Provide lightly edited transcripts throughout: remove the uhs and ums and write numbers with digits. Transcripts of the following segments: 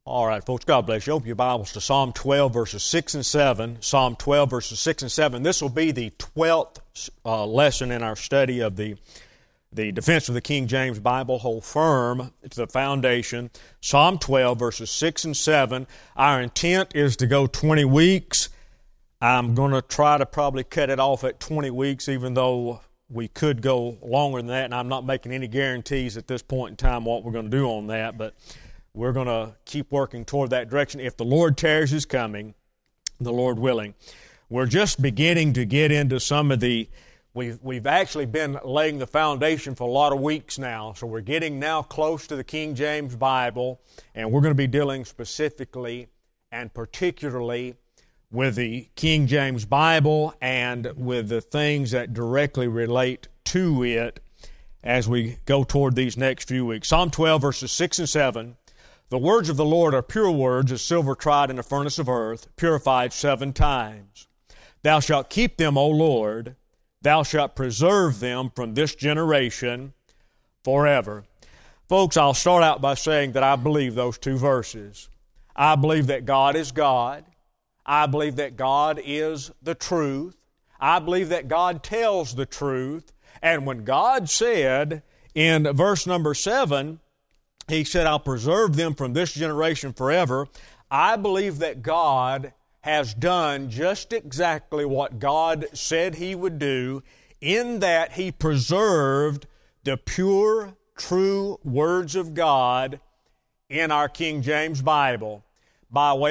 All right, folks, God bless you. Open your Bibles to Psalm 12, verses 6 and 7. Psalm 12, verses 6 and 7. This will be the 12th lesson in our study of the defense of the King James Bible. Hold firm to the foundation. Psalm 12, verses 6 and 7. Our intent is to go 20 weeks. I'm going to try to probably cut it off at 20 weeks, even though we could go longer than that, and I'm not making any guarantees at this point in time what we're going to do on that, but we're going to keep working toward that direction. If the Lord tarries His coming, the Lord willing. We're just beginning to get into some of the, we've actually been laying the foundation for a lot of weeks now, so we're getting now close to the King James Bible, and we're going to be dealing specifically and particularly with the King James Bible and with the things that directly relate to it as we go toward these next few weeks. Psalm 12, verses 6 and 7. The words of the Lord are pure words, as silver tried in a furnace of earth, purified 7 times. Thou shalt keep them, O Lord. Thou shalt preserve them from this generation forever. Folks, I'll start out by saying that I believe those 2 verses. I believe that God is God. I believe that God is the truth. I believe that God tells the truth. And when God said in verse number 7, He said, I'll preserve them from this generation forever, I believe that God has done just exactly what God said He would do, in that He preserved the pure, true words of God in our King James Bible. By way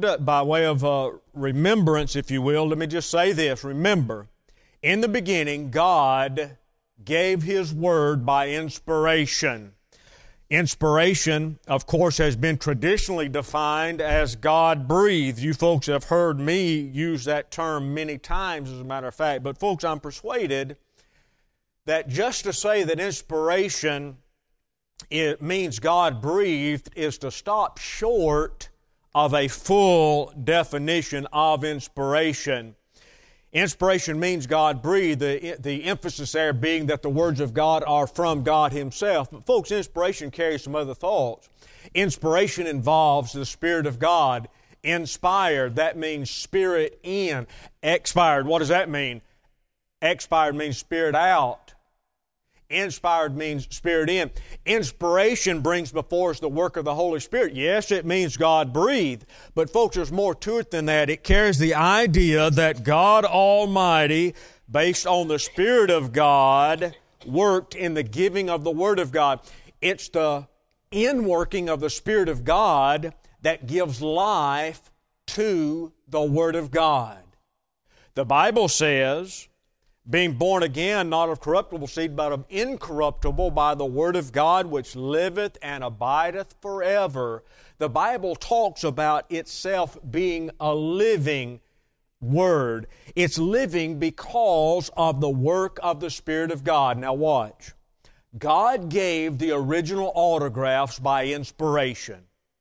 of remembrance, if you will, let me just say this. Remember, in the beginning, God gave His Word by inspiration. Inspiration, of course, has been traditionally defined as God-breathed. You folks have heard me use that term many times, as a matter of fact. But folks, I'm persuaded that just to say that inspiration it means God-breathed is to stop short of a full definition of inspiration. Inspiration means God-breathed, the emphasis there being that the words of God are from God Himself. But folks, inspiration carries some other thoughts. Inspiration involves the Spirit of God. Inspired, that means spirit in. Expired, what does that mean? Expired means spirit out. Inspired means spirit in. Inspiration brings before us the work of the Holy Spirit. Yes, it means God breathed. But folks, there's more to it than that. It carries the idea that God Almighty, based on the Spirit of God, worked in the giving of the Word of God. It's the inworking of the Spirit of God that gives life to the Word of God. The Bible says, being born again, not of corruptible seed, but of incorruptible, by the Word of God, which liveth and abideth forever. The Bible talks about itself being a living Word. It's living because of the work of the Spirit of God. Now watch. God gave the original autographs by inspiration.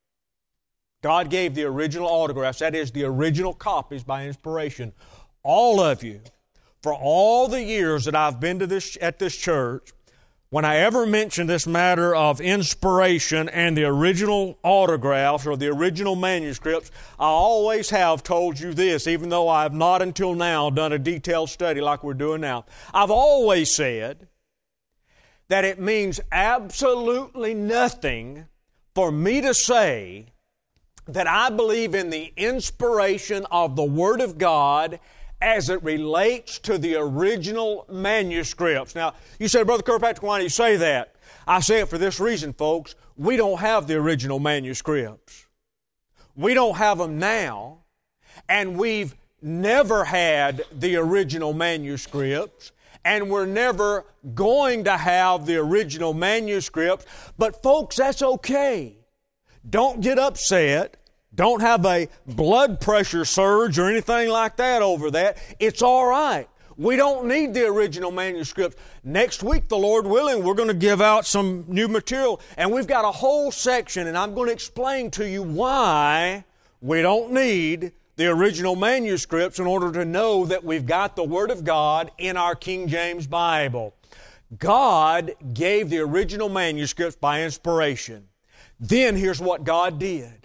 God gave the original autographs, that is, the original copies by inspiration. All of you, for all the years that I've been at this church, when I ever mention this matter of inspiration and the original autographs or the original manuscripts, I always have told you this, even though I have not until now done a detailed study like we're doing now. I've always said that it means absolutely nothing for me to say that I believe in the inspiration of the Word of God as it relates to the original manuscripts. Now, you say, Brother Kirkpatrick, why do you say that? I say it for this reason, folks. We don't have the original manuscripts. We don't have them now, and we've never had the original manuscripts, and we're never going to have the original manuscripts. But folks, that's okay. Don't get upset. Don't have a blood pressure surge or anything like that over that. It's all right. We don't need the original manuscripts. Next week, the Lord willing, we're going to give out some new material. And we've got a whole section, and I'm going to explain to you why we don't need the original manuscripts in order to know that we've got the Word of God in our King James Bible. God gave the original manuscripts by inspiration. Then here's what God did.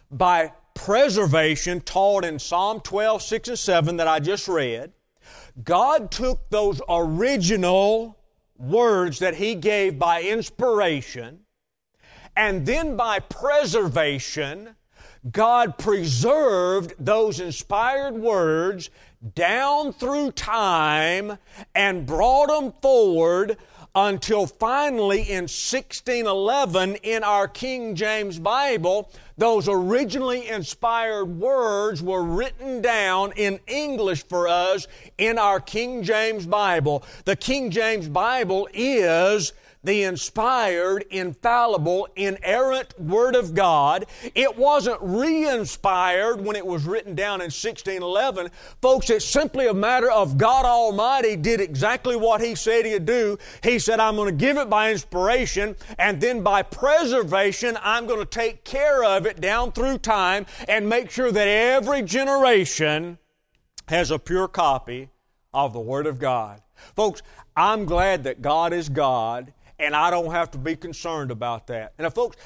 by preservation taught in Psalm 12, 6 and 7 that I just read, God took those original words that He gave by inspiration, and then by preservation, God preserved those inspired words down through time and brought them forward until finally in 1611 in our King James Bible, those originally inspired words were written down in English for us in our King James Bible. The King James Bible is the inspired, infallible, inerrant Word of God. It wasn't re-inspired when it was written down in 1611. Folks, it's simply a matter of God Almighty did exactly what He said He'd do. He said, I'm going to give it by inspiration, and then by preservation, I'm going to take care of it down through time and make sure that every generation has a pure copy of the Word of God. Folks, I'm glad that God is God, and I don't have to be concerned about that. And folks,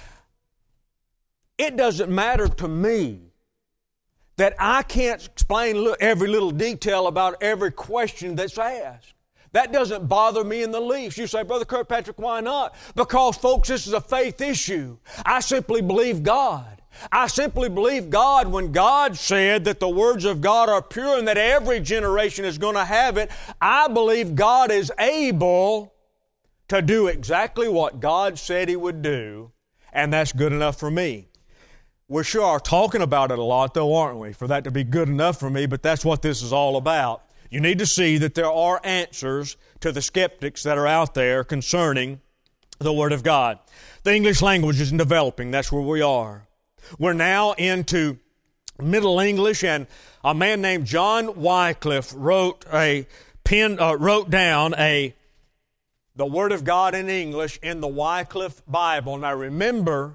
it doesn't matter to me that I can't explain every little detail about every question that's asked. That doesn't bother me in the least. You say, Brother Kirkpatrick, why not? Because, folks, this is a faith issue. I simply believe God. I simply believe God when God said that the words of God are pure and that every generation is going to have it. I believe God is able to do exactly what God said He would do, and that's good enough for me. We sure are talking about it a lot, though, aren't we, for that to be good enough for me, but that's what this is all about. You need to see that there are answers to the skeptics that are out there concerning the Word of God. The English language is developing. That's where we are. We're now into Middle English, and a man named John Wycliffe wrote down the Word of God in English in the Wycliffe Bible. Now remember,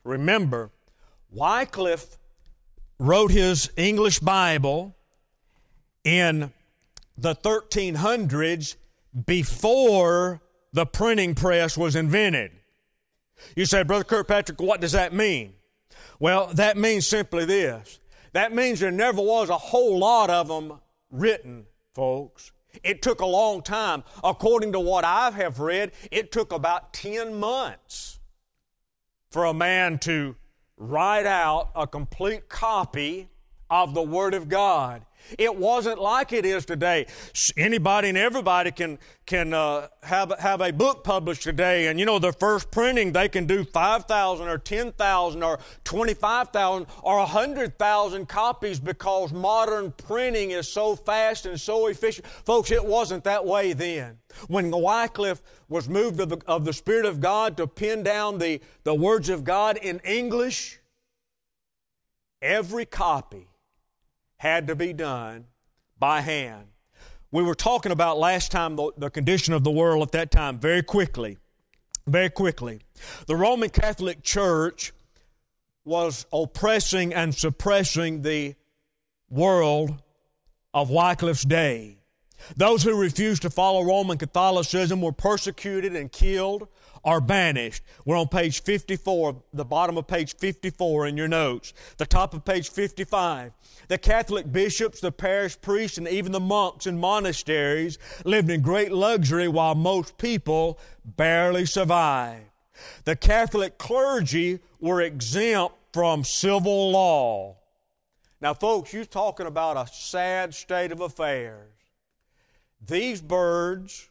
Wycliffe wrote his English Bible in the 1300s before the printing press was invented. You say, Brother Kirkpatrick, what does that mean? Well, that means simply this. That means there never was a whole lot of them written, folks. It took a long time. According to what I have read, it took about 10 months for a man to write out a complete copy of the Word of God. It wasn't like it is today. Anybody and everybody can have a book published today, and their first printing, they can do 5,000 or 10,000 or 25,000 or 100,000 copies because modern printing is so fast and so efficient. Folks, it wasn't that way then. When Wycliffe was moved of the Spirit of God to pen down the words of God in English, every copy had to be done by hand. We were talking about last time the condition of the world at that time very quickly. The Roman Catholic Church was oppressing and suppressing the world of Wycliffe's day. Those who refused to follow Roman Catholicism were persecuted and killed or banished. We're on page 54, the bottom of page 54 in your notes, the top of page 55. The Catholic bishops, the parish priests, and even the monks in monasteries lived in great luxury while most people barely survived. The Catholic clergy were exempt from civil law. Now, folks, you're talking about a sad state of affairs. These birds,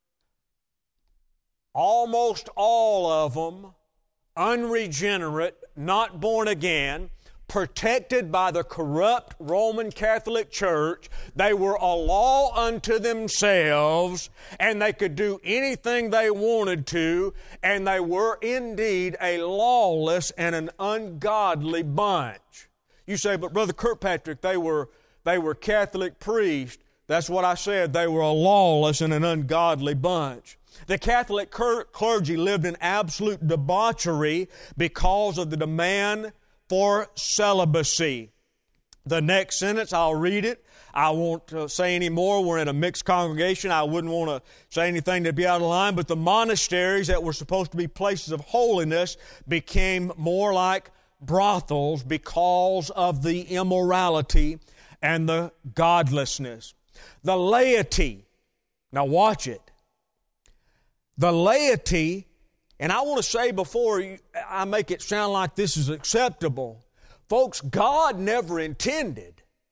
almost all of them, unregenerate, not born again, protected by the corrupt Roman Catholic Church. They were a law unto themselves, and they could do anything they wanted to, and they were indeed a lawless and an ungodly bunch. You say, but Brother Kirkpatrick, they were Catholic priests. That's what I said. They were a lawless and an ungodly bunch. The Catholic clergy lived in absolute debauchery because of the demand for celibacy. The next sentence, I'll read it. I won't say any more. We're in a mixed congregation. I wouldn't want to say anything that'd be out of line, but the monasteries that were supposed to be places of holiness became more like brothels because of the immorality and the godlessness. The laity, now watch it. The laity, and I want to say before I make it sound like this is acceptable, folks, God never intended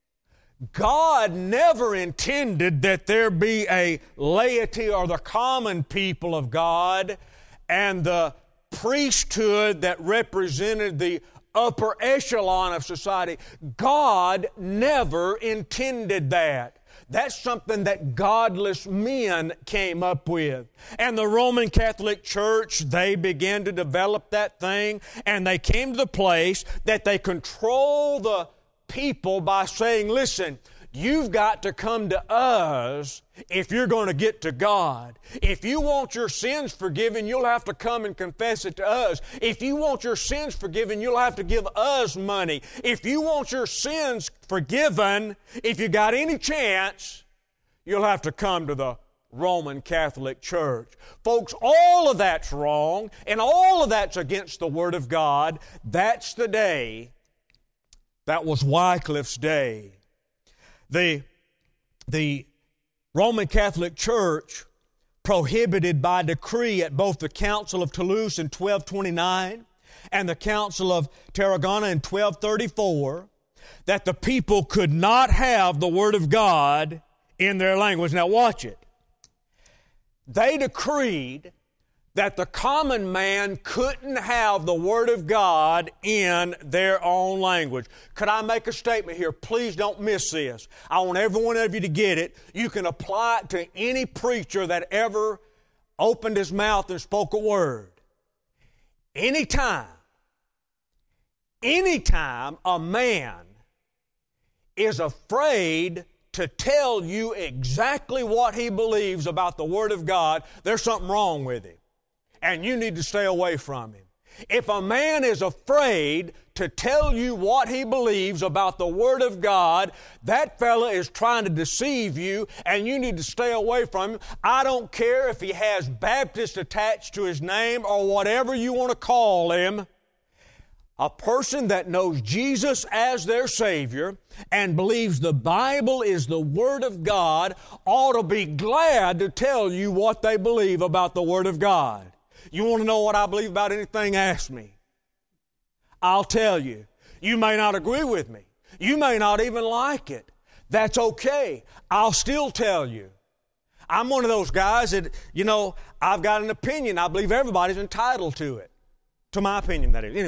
that there be a laity or the common people of God and the priesthood that represented the upper echelon of society. God never intended that. That's something that godless men came up with. And the Roman Catholic Church, they began to develop that thing, and they came to the place that they control the people by saying, listen, you've got to come to us if you're going to get to God. If you want your sins forgiven, you'll have to come and confess it to us. If you want your sins forgiven, you'll have to give us money. If you want your sins forgiven, if you got any chance, you'll have to come to the Roman Catholic Church. Folks, all of that's wrong, and all of that's against the Word of God. That's the day. That was Wycliffe's day. The Roman Catholic Church prohibited by decree at both the Council of Toulouse in 1229 and the Council of Tarragona in 1234 that the people could not have the Word of God in their language. Now watch it. They decreed that the common man couldn't have the Word of God in their own language. Could I make a statement here? Please don't miss this. I want every one of you to get it. You can apply it to any preacher that ever opened his mouth and spoke a word. Anytime a man is afraid to tell you exactly what he believes about the Word of God, there's something wrong with him. And you need to stay away from him. If a man is afraid to tell you what he believes about the Word of God, that fella is trying to deceive you, and you need to stay away from him. I don't care if he has Baptist attached to his name or whatever you want to call him. A person that knows Jesus as their Savior and believes the Bible is the Word of God ought to be glad to tell you what they believe about the Word of God. You want to know what I believe about anything? Ask me. I'll tell you. You may not agree with me. You may not even like it. That's okay. I'll still tell you. I'm one of those guys that, I've got an opinion. I believe everybody's entitled to it. To my opinion, that is.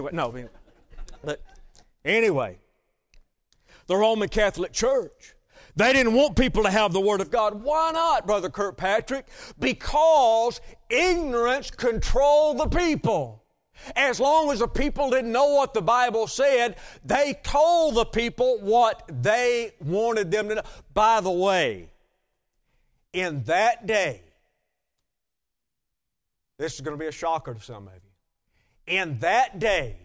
Anyway, the Roman Catholic Church, they didn't want people to have the Word of God. Why not, Brother Kirkpatrick? Because ignorance controlled the people. As long as the people didn't know what the Bible said, they told the people what they wanted them to know. By the way, in that day, this is going to be a shocker to some of you. In that day,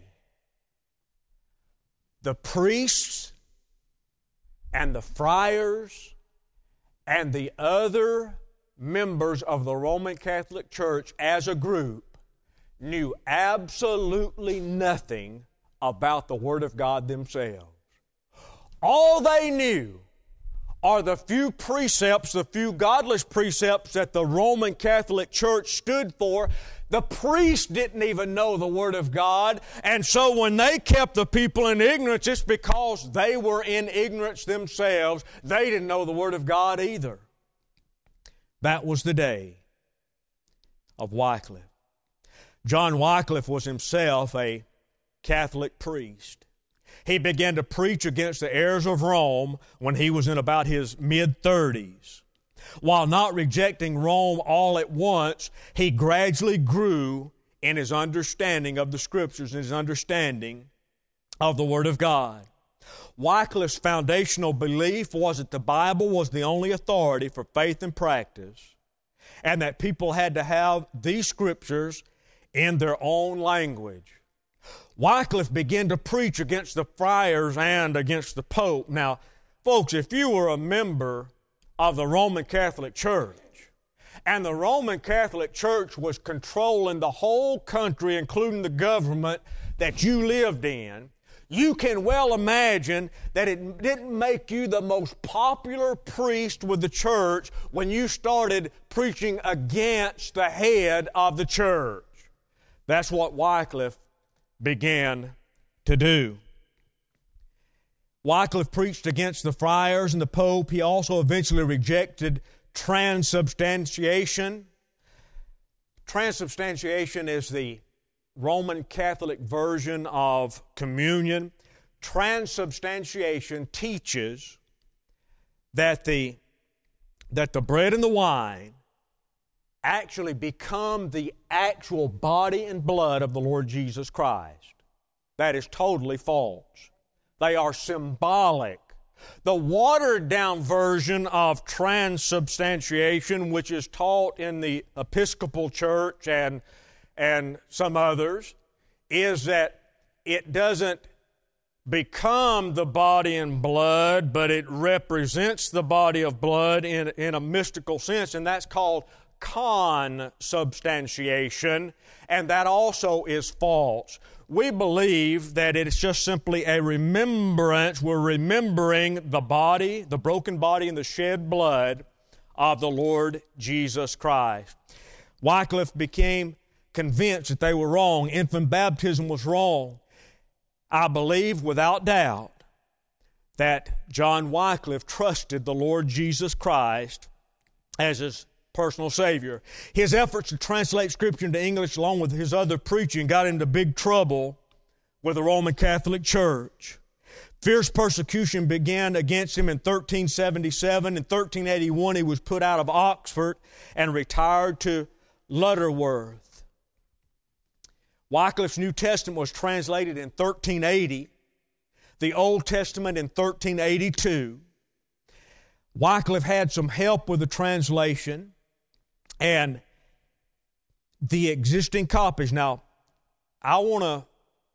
the priests and the friars and the other members of the Roman Catholic Church as a group knew absolutely nothing about the Word of God themselves. All they knew are the few precepts, the few godless precepts that the Roman Catholic Church stood for. The priests didn't even know the Word of God, and so when they kept the people in ignorance, it's because they were in ignorance themselves. They didn't know the Word of God either. That was the day of Wycliffe. John Wycliffe was himself a Catholic priest. He began to preach against the errors of Rome when he was in about his mid-30s. While not rejecting Rome all at once, he gradually grew in his understanding of the Scriptures and his understanding of the Word of God. Wycliffe's foundational belief was that the Bible was the only authority for faith and practice, and that people had to have these Scriptures in their own language. Wycliffe began to preach against the friars and against the Pope. Now, folks, if you were a member of the Roman Catholic Church, and the Roman Catholic Church was controlling the whole country, including the government, that you lived in, you can well imagine that it didn't make you the most popular priest with the church when you started preaching against the head of the church. That's what Wycliffe began to do. Wycliffe preached against the friars and the Pope. He also eventually rejected transubstantiation. Transubstantiation is the Roman Catholic version of communion. Transubstantiation teaches that the bread and the wine actually become the actual body and blood of the Lord Jesus Christ. That is totally false. They are symbolic. The watered-down version of transubstantiation, which is taught in the Episcopal Church and some others, is that it doesn't become the body and blood, but it represents the body of blood in a mystical sense, and that's called consubstantiation, and that also is false. We believe that it's just simply a remembrance. We're remembering the body, the broken body and the shed blood of the Lord Jesus Christ. Wycliffe became convinced that they were wrong. Infant baptism was wrong. I believe without doubt that John Wycliffe trusted the Lord Jesus Christ as his personal Savior. His efforts to translate Scripture into English along with his other preaching got into big trouble with the Roman Catholic Church. Fierce persecution began against him in 1377. In 1381 he was put out of Oxford and retired to Lutterworth. Wycliffe's New Testament was translated in 1380. The Old Testament in 1382. Wycliffe had some help with the translation and the existing copies. Now, I'm going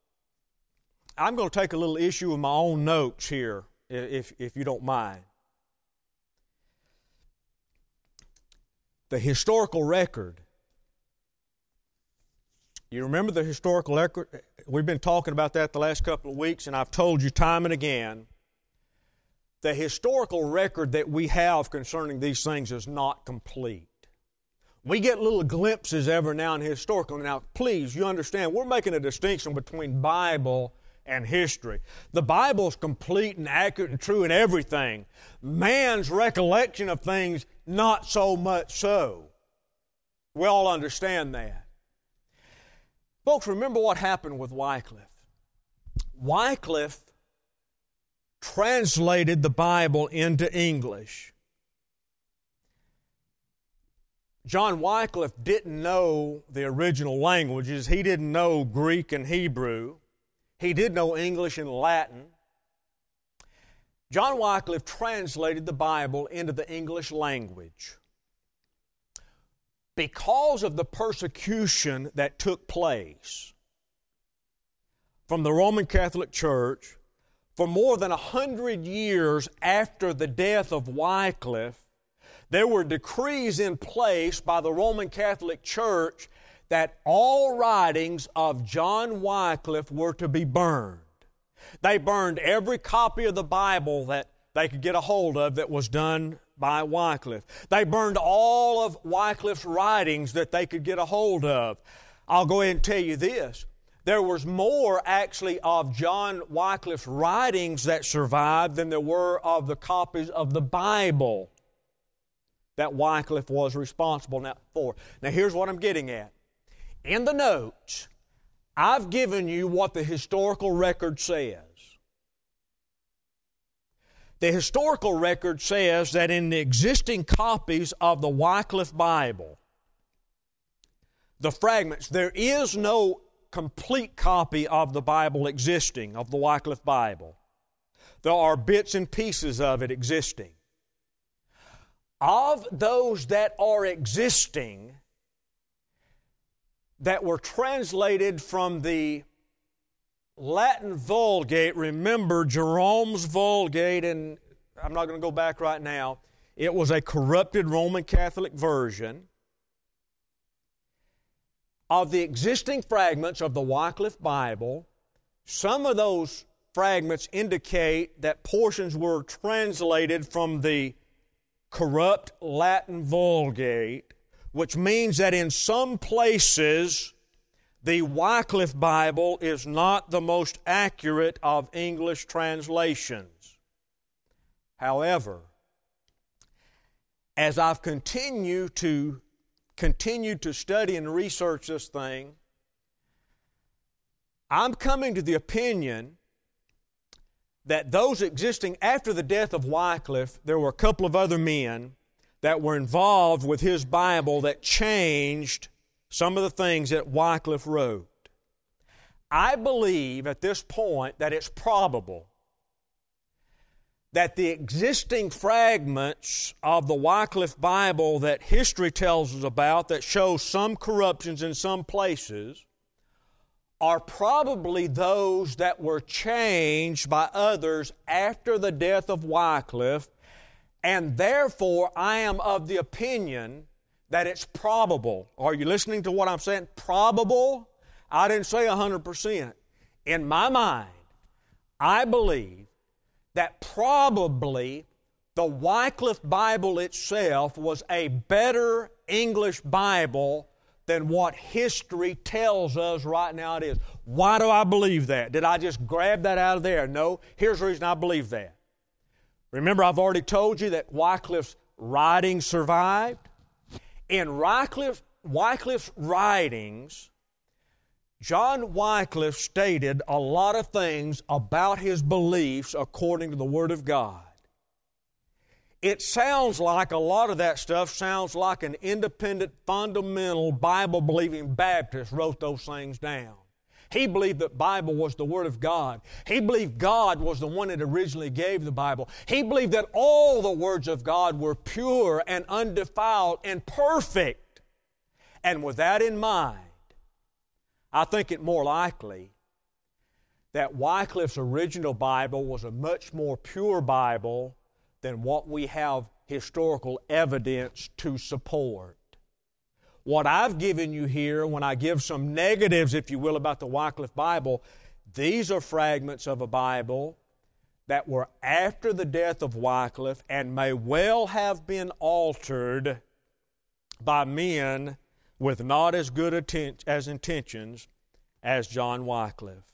to take a little issue with my own notes here, if you don't mind. The historical record. You remember the historical record? We've been talking about that the last couple of weeks, and I've told you time and again, the historical record that we have concerning these things is not complete. We get little glimpses every now and historical. Now, please, you understand, we're making a distinction between Bible and history. The Bible's complete and accurate and true in everything. Man's recollection of things, not so much so. We all understand that. Folks, remember what happened with Wycliffe. Wycliffe translated the Bible into English. John Wycliffe didn't know the original languages. He didn't know Greek and Hebrew. He did know English and Latin. John Wycliffe translated the Bible into the English language. Because of the persecution that took place from the Roman Catholic Church, for more than 100 years after the death of Wycliffe, there were decrees in place by the Roman Catholic Church that all writings of John Wycliffe were to be burned. They burned every copy of the Bible that they could get a hold of that was done by Wycliffe. They burned all of Wycliffe's writings that they could get a hold of. I'll go ahead and tell you this. There was more actually of John Wycliffe's writings that survived than there were of the copies of the Bible that Wycliffe was responsible for. Now here's what I'm getting at. In the notes, I've given you what the historical record says. The historical record says that in the existing copies of the Wycliffe Bible, the fragments, there is no complete copy of the Bible existing, of the Wycliffe Bible. There are bits and pieces of it existing. Of those that are existing, that were translated from the Latin Vulgate, remember Jerome's Vulgate, and I'm not going to go back right now, it was a corrupted Roman Catholic version of the existing fragments of the Wycliffe Bible. some of those fragments indicate that portions were translated from the corrupt Latin Vulgate, which means that in some places the Wycliffe Bible is not the most accurate of English translations. However, as I've continued to study and research this thing, I'm coming to the opinion that those existing after the death of Wycliffe, there were a couple of other men that were involved with his Bible that changed some of the things that Wycliffe wrote. I believe at this point that it's probable that the existing fragments of the Wycliffe Bible that history tells us about that show some corruptions in some places are probably those that were changed by others after the death of Wycliffe, and therefore I am of the opinion that it's probable. Are you listening to what I'm saying? Probable? I didn't say 100%. In my mind, I believe that probably the Wycliffe Bible itself was a better English Bible than what history tells us right now it is. Why do I believe that? Did I just grab that out of there? No. Here's the reason I believe that. Remember, I've already told you that Wycliffe's writings survived. In Wycliffe's writings, John Wycliffe stated a lot of things about his beliefs according to the Word of God. It sounds like, a lot of that stuff sounds like an independent, fundamental, Bible-believing Baptist wrote those things down. He believed that the Bible was the Word of God. He believed God was the one that originally gave the Bible. He believed that all the words of God were pure and undefiled and perfect. And with that in mind, I think it more likely that Wycliffe's original Bible was a much more pure Bible than what we have historical evidence to support. What I've given you here, when I give some negatives, if you will, about the Wycliffe Bible, these are fragments of a Bible that were after the death of Wycliffe and may well have been altered by men with not as good intentions as John Wycliffe.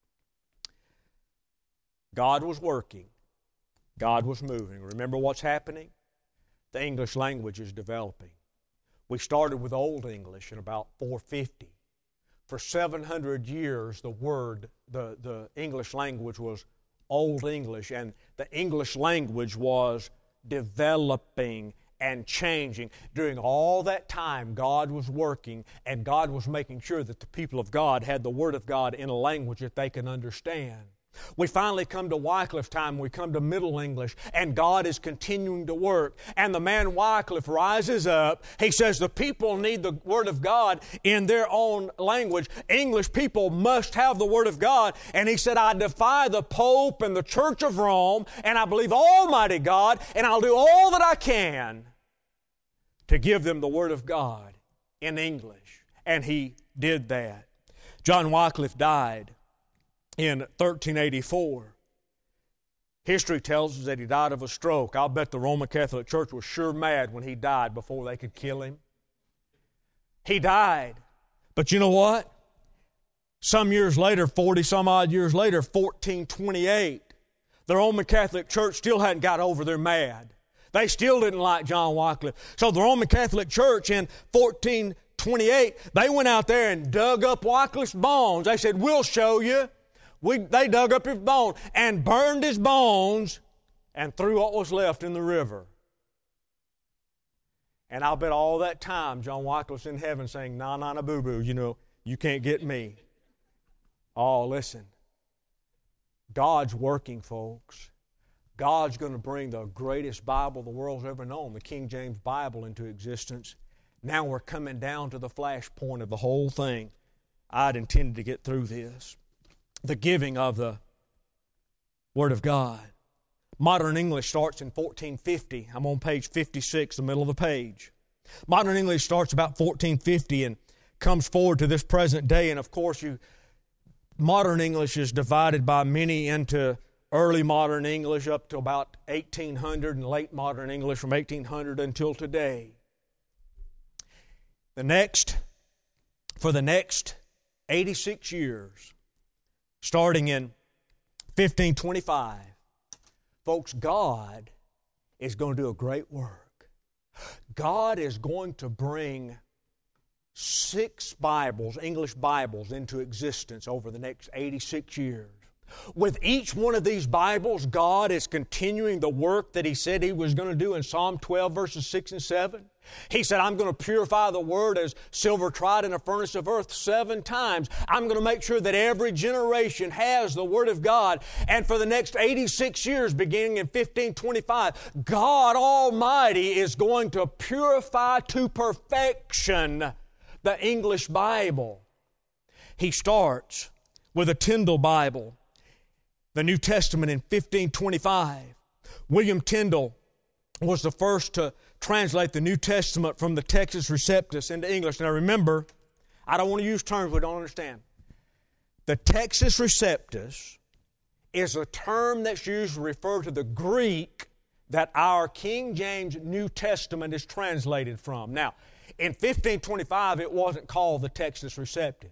God was working. God was moving. Remember what's happening? The English language is developing. We started with Old English in about 450. For 700 years, the English language was Old English, and the English language was developing and changing. During all that time, God was working, and God was making sure that the people of God had the Word of God in a language that they can understand. We finally come to Wycliffe's time, we come to Middle English, and God is continuing to work. And the man Wycliffe rises up. He says the people need the Word of God in their own language. English people must have the Word of God. And he said, I defy the Pope and the Church of Rome, and I believe Almighty God, and I'll do all that I can to give them the Word of God in English. And he did that. John Wycliffe died in 1384. History tells us that he died of a stroke. I'll bet the Roman Catholic Church was sure mad when he died before they could kill him. He died. But you know what? Some years later, 40-some odd years later, 1428, the Roman Catholic Church still hadn't got over their mad. They still didn't like John Wycliffe. So the Roman Catholic Church in 1428, they went out there and dug up Wycliffe's bones. They said, we'll show you. They dug up his bones and burned his bones and threw what was left in the river. And I'll bet all that time John Wycliffe's in heaven saying, nah, nah, nah, boo-boo, you can't get me. Oh, listen. God's working, folks. God's going to bring the greatest Bible the world's ever known, the King James Bible, into existence. Now we're coming down to the flashpoint of the whole thing. I'd intended to get through this. The giving of the Word of God. Modern English starts in 1450. I'm on page 56, the middle of the page. Modern English starts about 1450 and comes forward to this present day. And of course, modern English is divided by many into early modern English up to about 1800 and late modern English from 1800 until today. For the next 86 years, starting in 1525, folks, God is going to do a great work. God is going to bring 6 Bibles, English Bibles, into existence over the next 86 years. With each one of these Bibles, God is continuing the work that He said He was going to do in Psalm 12, verses 6 and 7. He said, I'm going to purify the Word as silver tried in a furnace of earth 7 times. I'm going to make sure that every generation has the Word of God. And for the next 86 years, beginning in 1525, God Almighty is going to purify to perfection the English Bible. He starts with a Tyndale Bible, the New Testament, in 1525. William Tyndale was the first to translate the New Testament from the Textus Receptus into English. Now remember, I don't want to use terms we don't understand. The Textus Receptus is a term that's used to refer to the Greek that our King James New Testament is translated from. Now, in 1525, it wasn't called the Textus Receptus.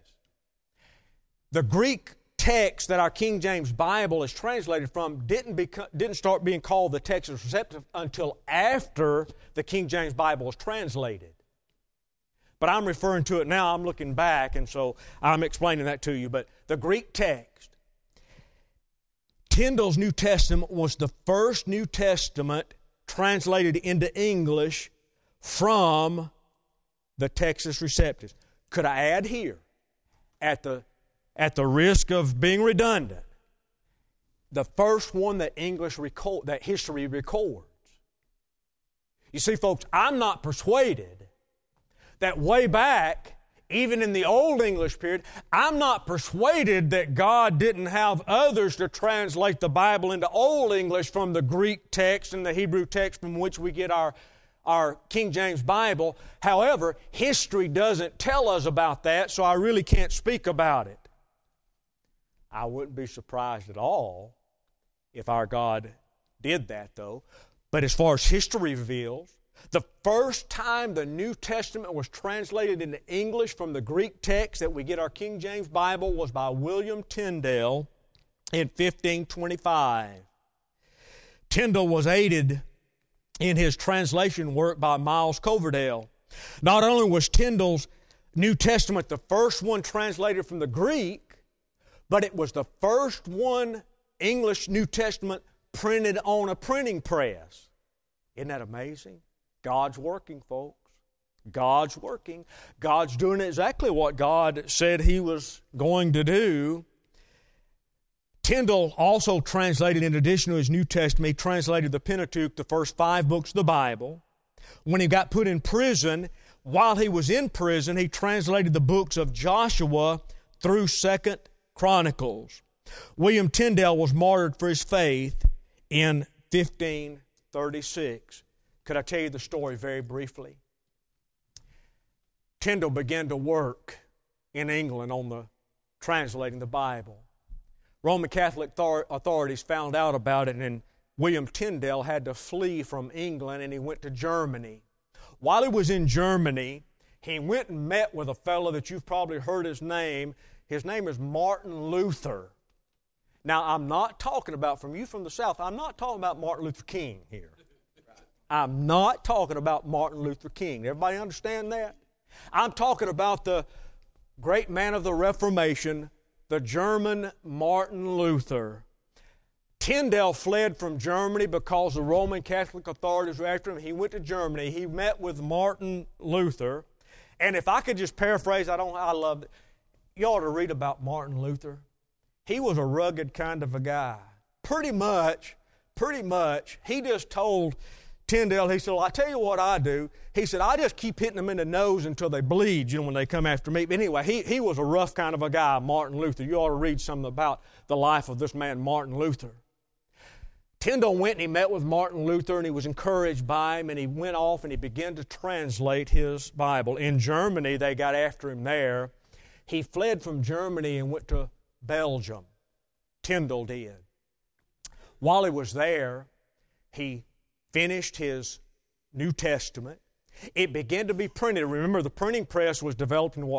The Greek text that our King James Bible is translated from didn't start being called the Textus Receptus until after the King James Bible was translated. But I'm referring to it now. I'm looking back, and so I'm explaining that to you. But the Greek text, Tyndale's New Testament was the first New Testament translated into English from the Textus Receptus. Could I add here, at the risk of being redundant, the first one that that history records. You see, folks, I'm not persuaded that way back, even in the Old English period, I'm not persuaded that God didn't have others to translate the Bible into Old English from the Greek text and the Hebrew text from which we get our King James Bible. However, history doesn't tell us about that, so I really can't speak about it. I wouldn't be surprised at all if our God did that, though. But as far as history reveals, the first time the New Testament was translated into English from the Greek text that we get our King James Bible was by William Tyndale in 1525. Tyndale was aided in his translation work by Miles Coverdale. Not only was Tyndale's New Testament the first one translated from the Greek, but it was the first one English New Testament printed on a printing press. Isn't that amazing? God's working, folks. God's working. God's doing exactly what God said He was going to do. Tyndale also translated, in addition to his New Testament, he translated the Pentateuch, the first 5 books of the Bible. When he got put in prison, while he was in prison, he translated the books of Joshua through 2 Chronicles. William Tyndale was martyred for his faith in 1536. Could I tell you the story very briefly? Tyndale began to work in England on translating the Bible. Roman Catholic authorities found out about it, and William Tyndale had to flee from England, and he went to Germany. While he was in Germany, he went and met with a fellow that you've probably heard his name. His name is Martin Luther. Now, I'm not talking about, from the South, I'm not talking about Martin Luther King here. I'm not talking about Martin Luther King. Everybody understand that? I'm talking about the great man of the Reformation, the German Martin Luther. Tyndale fled from Germany because the Roman Catholic authorities were after him. He went to Germany. He met with Martin Luther. And if I could just paraphrase, I love it. You ought to read about Martin Luther. He was a rugged kind of a guy. Pretty much, he just told Tyndale, he said, well, I tell you what I do. He said, I just keep hitting them in the nose until they bleed, when they come after me. But anyway, he was a rough kind of a guy, Martin Luther. You ought to read something about the life of this man, Martin Luther. Tyndale went and he met with Martin Luther, and he was encouraged by him, and he went off and he began to translate his Bible. In Germany, they got after him there. He fled from Germany and went to Belgium. Tyndale did. While he was there, he finished his New Testament. It began to be printed. Remember, the printing press was developed in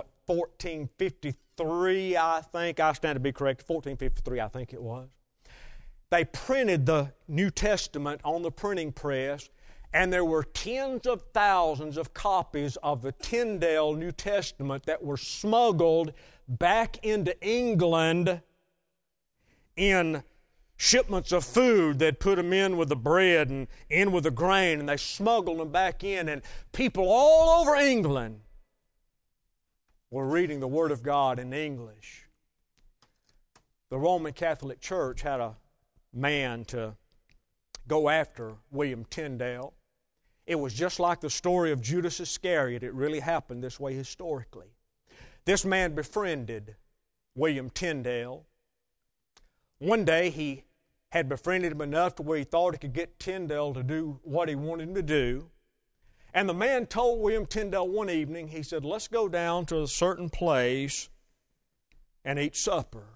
1453, I think. I stand to be correct. 1453, I think it was. They printed the New Testament on the printing press, and there were tens of thousands of copies of the Tyndale New Testament that were smuggled back into England in shipments of food. They'd put them in with the bread and in with the grain, and they smuggled them back in, and people all over England were reading the Word of God in English. The Roman Catholic Church had a man to go after William Tyndale. It was just like the story of Judas Iscariot. It really happened this way historically. This man befriended William Tyndale. One day he had befriended him enough to where he thought he could get Tyndale to do what he wanted him to do. And the man told William Tyndale one evening, he said, let's go down to a certain place and eat supper.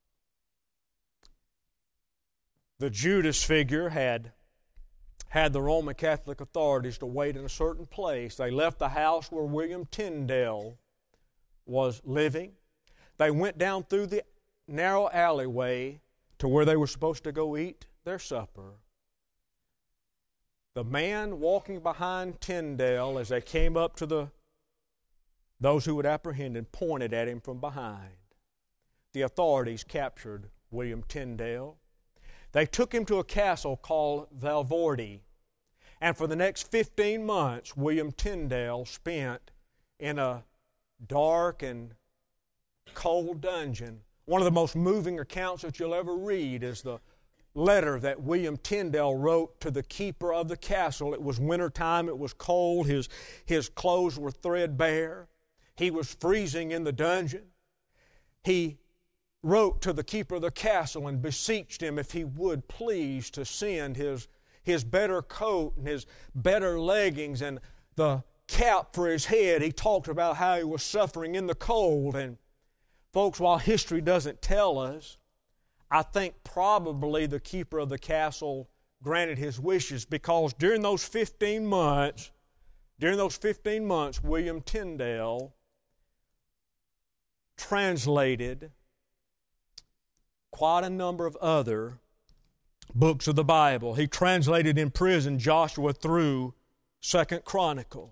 The Judas figure had the Roman Catholic authorities to wait in a certain place. They left the house where William Tyndale was living. They went down through the narrow alleyway to where they were supposed to go eat their supper. The man walking behind Tyndale, as they came up to those who would apprehend him, pointed at him from behind. The authorities captured William Tyndale. They took him to a castle called Valvorde. And for the next 15 months, William Tyndale spent in a dark and cold dungeon. One of the most moving accounts that you'll ever read is the letter that William Tyndale wrote to the keeper of the castle. It was wintertime, it was cold, his clothes were threadbare, he was freezing in the dungeon. He wrote to the keeper of the castle and beseeched him if he would please to send his better coat and his better leggings and the cap for his head. He talked about how he was suffering in the cold. And folks, while history doesn't tell us, I think probably the keeper of the castle granted his wishes, because during those 15 months, William Tyndale translated quite a number of other books of the Bible. He translated in prison Joshua through 2 Chronicles.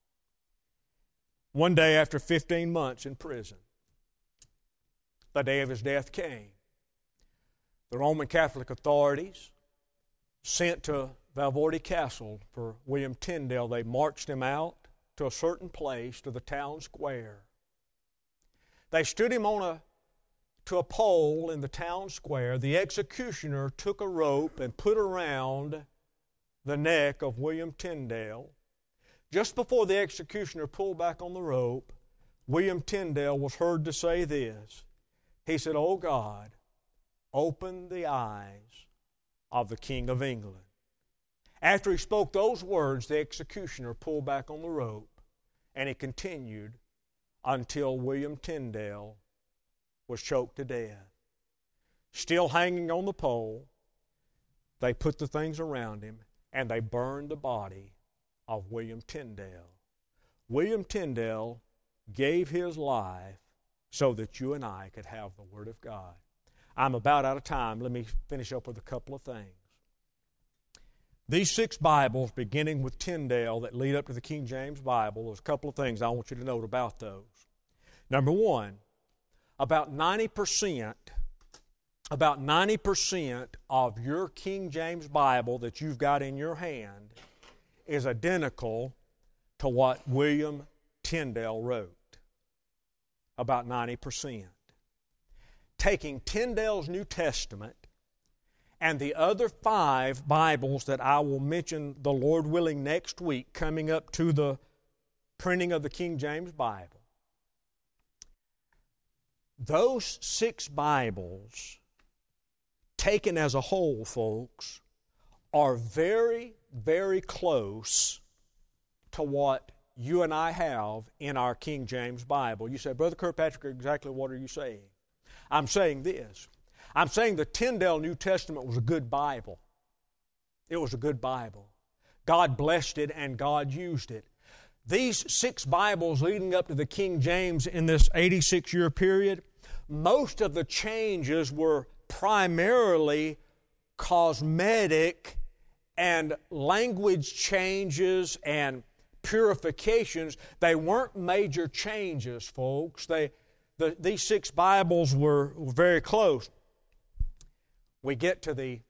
One day after 15 months in prison, the day of his death came. The Roman Catholic authorities sent to Valvorde Castle for William Tyndale. They marched him out to a certain place, to the town square. They stood him to a pole in the town square. The executioner took a rope and put around the neck of William Tyndale. Just before the executioner pulled back on the rope, William Tyndale was heard to say this. He said, "Oh God, open the eyes of the King of England." After he spoke those words, the executioner pulled back on the rope, and he continued until William Tyndale was choked to death. Still hanging on the pole, they put the things around him, and they burned the body of William Tyndale. William Tyndale gave his life so that you and I could have the Word of God. I'm about out of time. Let me finish up with a couple of things. These 6 Bibles, beginning with Tyndale, that lead up to the King James Bible, there's a couple of things I want you to note about those. Number one, about 90% of your King James Bible that you've got in your hand is identical to what William Tyndale wrote. About 90%. Taking Tyndale's New Testament and the other 5 Bibles that I will mention, the Lord willing, next week, coming up to the printing of the King James Bible. Those 6 Bibles, taken as a whole, folks, are very, very close to what you and I have in our King James Bible. You say, Brother Kirkpatrick, exactly what are you saying? I'm saying this. I'm saying the Tyndale New Testament was a good Bible. It was a good Bible. God blessed it and God used it. These 6 Bibles leading up to the King James in this 86-year period, most of the changes were primarily cosmetic and language changes and purifications. They weren't major changes, folks. These 6 Bibles were very close. We get to the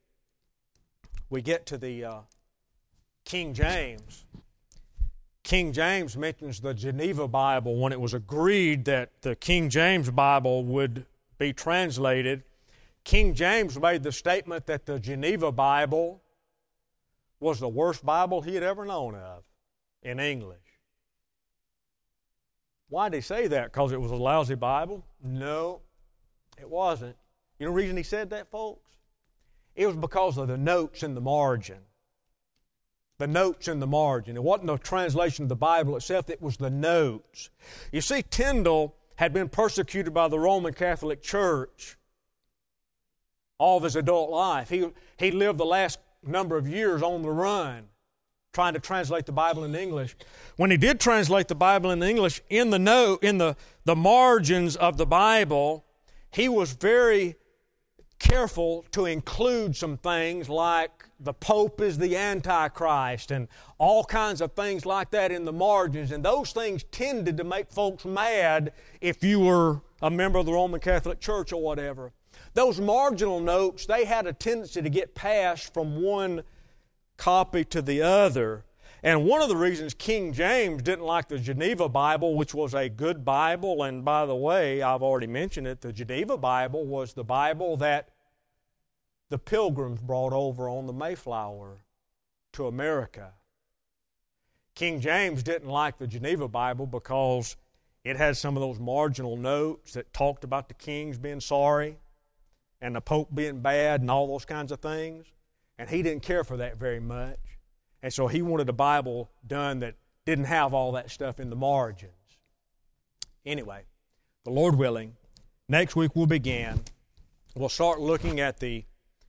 King James. King James mentions the Geneva Bible when it was agreed that the King James Bible would be translated. King James made the statement that the Geneva Bible was the worst Bible he had ever known of in English. Why did he say that? Because it was a lousy Bible? No, it wasn't. You know the reason he said that, folks? It was because of the notes in the margin. The notes in the margin. It wasn't a translation of the Bible itself, it was the notes. You see, Tyndale had been persecuted by the Roman Catholic Church all of his adult life. He lived the last number of years on the run trying to translate the Bible into English. When he did translate the Bible into English, in the margins of the Bible, he was very careful to include some things like the Pope is the Antichrist and all kinds of things like that in the margins. And those things tended to make folks mad if you were a member of the Roman Catholic Church or whatever. Those marginal notes, they had a tendency to get passed from one copy to the other. And one of the reasons King James didn't like the Geneva Bible, which was a good Bible, and by the way, I've already mentioned it, the Geneva Bible was the Bible that the Pilgrims brought over on the Mayflower to America. King James didn't like the Geneva Bible because it had some of those marginal notes that talked about the kings being sorry and the Pope being bad and all those kinds of things. And he didn't care for that very much. And so he wanted a Bible done that didn't have all that stuff in the margins. Anyway, the Lord willing, next week we'll begin. We'll start looking at the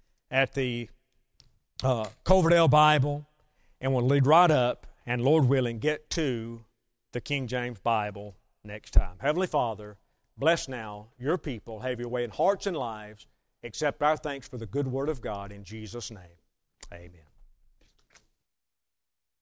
Coverdale Bible, and we'll lead right up, and Lord willing, get to the King James Bible next time. Heavenly Father, bless now your people. Have your way in hearts and lives. Accept our thanks for the good word of God in Jesus' name. Amen.